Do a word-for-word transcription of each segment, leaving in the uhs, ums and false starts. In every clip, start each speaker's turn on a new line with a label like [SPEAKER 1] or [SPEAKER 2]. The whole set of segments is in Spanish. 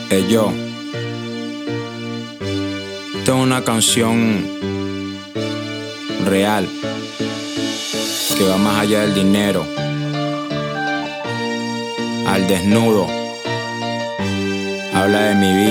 [SPEAKER 1] Hey yo, esta es una canción real que va más allá del dinero. Al desnudo, habla de mi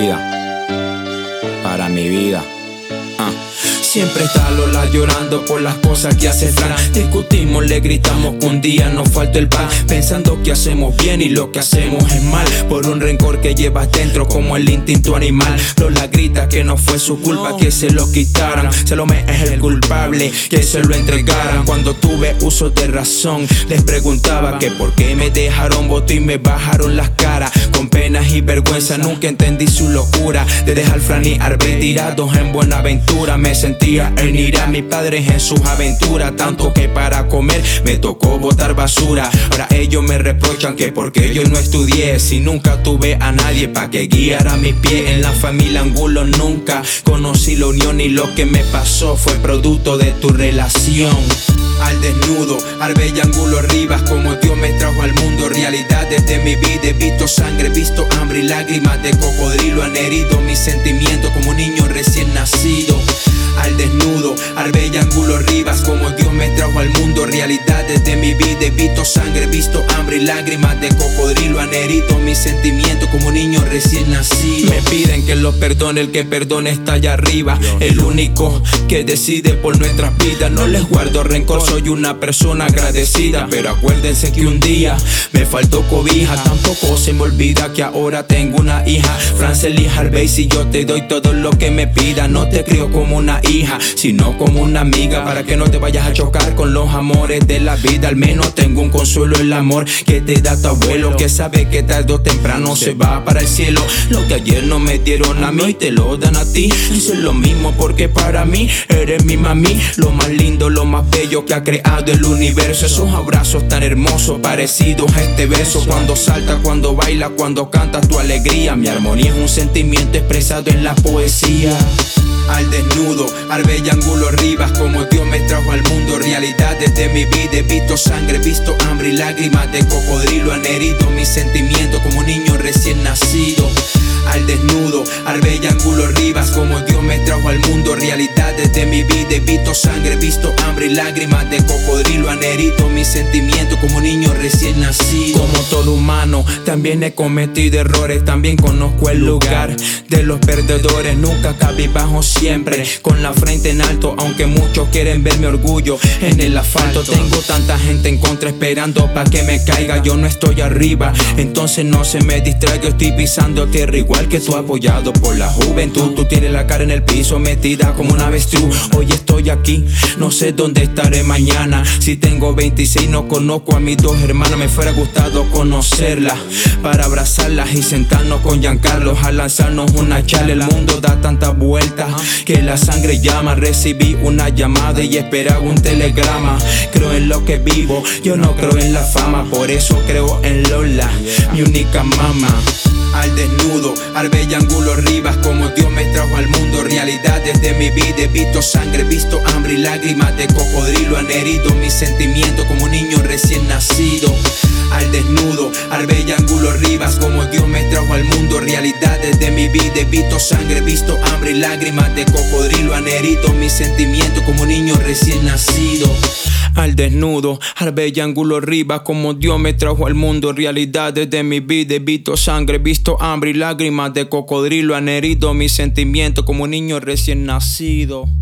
[SPEAKER 1] vida, para mi vida. Ah.
[SPEAKER 2] Siempre está Lola llorando por las cosas que hace Fran. Discutimos, le gritamos que un día nos falta el pan, pensando que hacemos bien y lo que hacemos es mal, por un rencor que llevas dentro como el instinto animal. Lola grita que no fue su culpa que se lo quitaran, Salomé es el culpable que se lo entregaran. Cuando tuve uso de razón les preguntaba que por qué me dejaron voto y me bajaron las caras. Con penas y vergüenza nunca entendí su locura de dejar Fran y Arbe tirados en Buenaventura. Me sentí en ir a mis padres en sus aventuras, tanto que para comer me tocó botar basura. Ahora ellos me reprochan que porque yo no estudié, si nunca tuve a nadie pa' que guiara mis pies. En la familia Angulo nunca conocí la unión y lo que me pasó fue producto de tu relación. Al desnudo, Arbe y Angulo Rivas, como Dios me trajo al mundo. Realidades de mi vida, he visto sangre, visto hambre y lágrimas de cocodrilo han herido mis sentimientos como un niño recién nacido. Al desnudo, Arbe y Angulo Rivas, como Dios me trajo al mundo. Realidades de mi vida, he visto sangre, visto hambre y lágrimas de cocodrilo han herido mis sentimientos como un niño recién nacido. Me piden que los perdone, el que perdone está allá arriba, el único que decide por nuestras vidas. No les guardo rencor, soy una persona agradecida, pero acuérdense que un día me faltó cobija. Tampoco se me olvida que ahora tengo una hija, Francely Harvey. Si yo te doy todo lo que me pida, no te crío como una hija, sino como una amiga, para que no te vayas a chocar con los amores de la vida. Al menos tengo un consuelo, el amor que te da tu abuelo, que sabe que tarde o temprano se va para el cielo. Lo que ayer no me dieron a mí, hoy te lo dan a ti. Eso es lo mismo porque para mí eres mi mami, lo más lindo, lo más bello que ha creado el universo. Esos abrazos tan hermosos parecidos a este verso, cuando salta, cuando baila, cuando canta tu alegría. Mi armonía es un sentimiento expresado en la poesía. Al desnudo, Arbe y Angulo Rivas, como Dios me trajo al mundo. Realidades de mi vida, he visto sangre, visto hambre y lágrimas de cocodrilo han herido mis sentimientos como un niño recién nacido. Al desnudo, Arbe y Angulo Rivas, como Dios me trajo al mundo. Realidades de mi vida, he visto sangre, visto hambre y lágrimas de cocodrilo han herido mis sentimientos como un niño recién nacido. Como todo humano, también he cometido errores, también conozco el lugar de los perdedores. Nunca cabizbajo, siempre con la frente en alto, aunque muchos quieren ver mi orgullo en el asfalto. Tengo tanta gente en contra esperando pa' que me caiga, yo no estoy arriba, entonces no se me distraiga. Estoy pisando tierra igual que tú, apoyado por la juventud. Tú tienes la cara en el piso metida como una avestruz. Hoy estoy aquí, no sé dónde estaré mañana. Si tengo veintiséis no conozco a mis dos hermanas. Me fuera gustado conocerlas para abrazarlas y sentarnos con Giancarlo a lanzarnos una charla. El mundo da tantas vueltas que la sangre llama. Recibí una llamada y esperaba un telegrama. Creo en lo que vivo, yo no creo en la fama, por eso creo en Lola, mi única mamá. Al desnudo, Arbe y Angulo Rivas, como Dios me trajo al mundo. Realidades de mi vida, he visto sangre, visto hambre y lágrimas de cocodrilo han herido mis sentimientos como un niño recién nacido. Al desnudo, Arbe y Angulo Rivas, como Dios me trajo al mundo. Realidades de mi vida, he visto sangre, visto hambre y lágrimas de cocodrilo han herido mis sentimientos como un niño recién nacido. Al desnudo, Arbe y Angulo Rivas, como Dios me trajo al mundo. Realidades de mi vida, he visto sangre, visto hambre y lágrimas de cocodrilo han herido mis sentimientos como un niño recién nacido.